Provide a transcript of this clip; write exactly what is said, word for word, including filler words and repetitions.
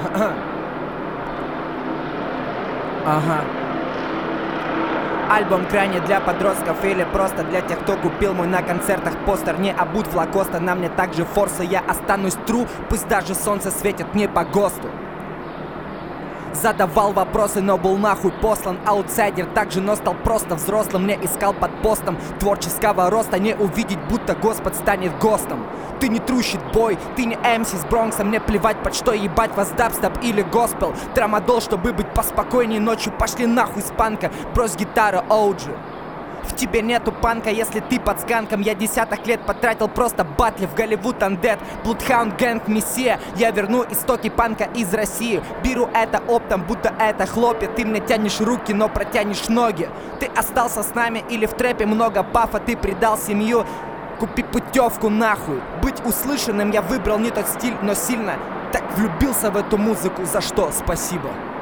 Ага. Альбом крайне для подростков или просто для тех, кто купил мой на концертах постер. Не обут в Лакоста, на мне также форса. Я останусь тру, пусть даже солнце светит мне по ГОСТу. Задавал вопросы, но был нахуй послан. Аутсайдер также, но стал просто взрослым. Не искал под постом творческого роста. Не увидеть, будто Господь станет ГОСТом. Ты не трущит бой, ты не эм си с Бронкса. Мне плевать, под что ебать вас, дабстеп или госпел. Трамадол, чтобы быть поспокойнее ночью. Пошли нахуй с панка, брось гитару оу джи. В тебе нету панка, если ты под сканком. Я десяток лет потратил просто батли в Голливуд Undead, Bloodhound Gang, Мессия. Я верну истоки панка из России. Беру это оптом, будто это хлопья. Ты мне тянешь руки, но протянешь ноги. Ты остался с нами или в трэпе много пафа. Ты предал семью, купи путевку нахуй. Быть услышанным я выбрал не тот стиль, но сильно так влюбился в эту музыку, за что спасибо.